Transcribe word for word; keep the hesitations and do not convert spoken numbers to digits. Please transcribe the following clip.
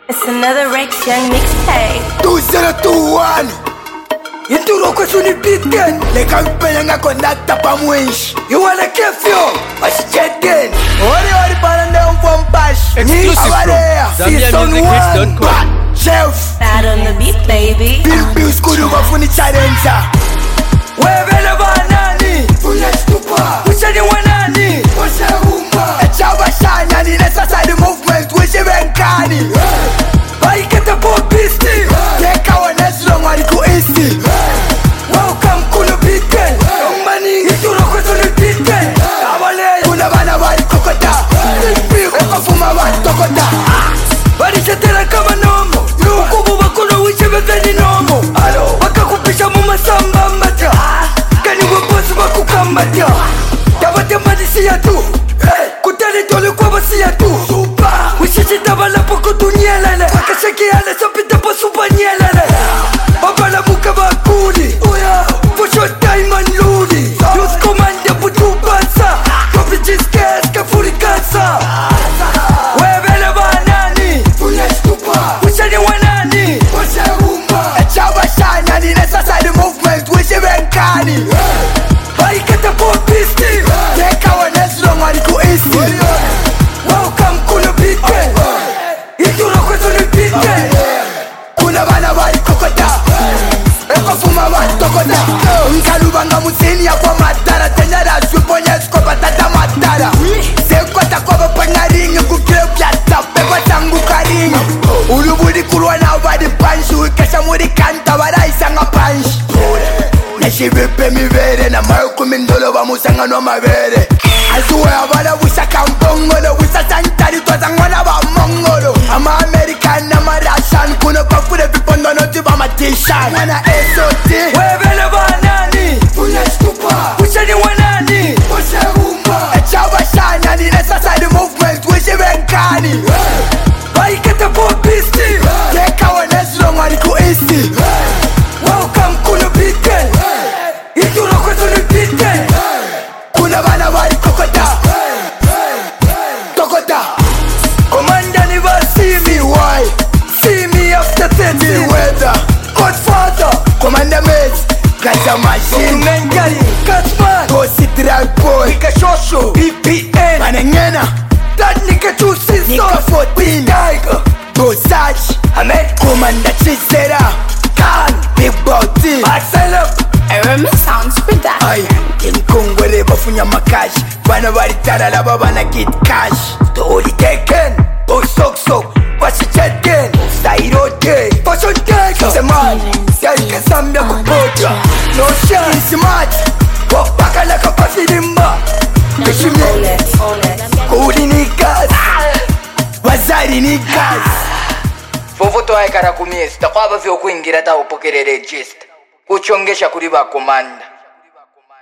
It's another Rex Young mixtape. two zero two one Inturo kwa suni beatgen Leka mpenya nga kondakta pa mwenshi You wanna kefyo Wasi jetgen Ori ori parande umfo mpash Exclusive from Zambia Music Hits dot com. Chef Bad on the beat, baby. Bill Bills kudu wafuni challenger Wevele banani Unestupa Ushani wanani Ushe umba Echawa shanya Nine sasa the movement Wishe benkani Baikete po pisti Teka waneslo ngari ku isti Welcome kuno beatgen Yongmani Ituro kwa suni beatgen Awale Kuna bana wari kokota Eko fuma wari tokota Bari chatera kama nomo Nukubu wakuno wishe bezeni nomo Waka kupisha muma samba mata Kani wabosi wakukambata Tabate madisi ya tu Kutani tole kwa basi ya tu Wishishi tabala poko tu nyelele Wakashaki ale sopita po supa nyelele Babala muka bakuli For sure diamond ludi Yus komande putu bansa Kopi jiskes kafuri kansa Webele banani Unestupa Ushani wanani Ushe umba Echawa shanya Nine sasa the movement Wishe benkani Baikete po pisti Teka waneslo ngari ku isti Welcome kuno beatgen Ituro kwa suni beatgen Kuna bana wari kokota Eko fuma wari tokota Nkalubanga musini ya kwa matara Tenyara swiponye skopa tata matara Sekota kwa bapanya ringi Kukile pyata pepa tangu karingi Ulubudi kurwa na wadi panshi Wikesha muri kanta wada isanga panshi Neshivipe mivere Na mayo kumindolo wa musanga wa mavere Azuwe abada wisa kampongolo Wisa santari toza ngwana wa mongolo Ama American ama Russian Kuno kwa fure vipondo noti ba matishan Wana S O T Webele banani Unestupa Ushani wanani Ushe umba Echawa shanya Nine sasa the movement Wishe benkani Baikete po pisti Teka waneslo ngari ku isti Welcome kuno beatgen Ituro kwa suni beatgen Kuna bana wari kokota Tokota Commander never see me, why? See me after thirty weather Godfather Commander mates Gaza machine Mengali Catman Go sit right boy Nika Shosho B P N Manengena That Nika two sisters Nika fourteen Tiger Go Saj Ahmed Commander Chisera Khan Big Bouty Marcelo Remy Sounds Production. Ay, King Kong wale bafunya makash Bana bari tara laba bana get cash Story taken Oh sok sok Wasi chatken Stairo day Fashion take Seman Yari kasambia kupotra No shine Smart Wapaka laka pasi limba Kishime Kuli ni gas Wazari ni gas Fofoto haikara kumiesi Takwaba vyo kuingira ta upokere register Kuchongesha kuri ba komanda